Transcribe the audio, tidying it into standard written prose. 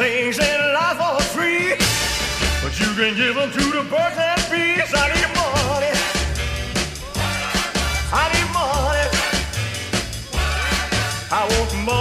things in life for free, but you can give them to the birds and bees. I need money. I need money. I want money.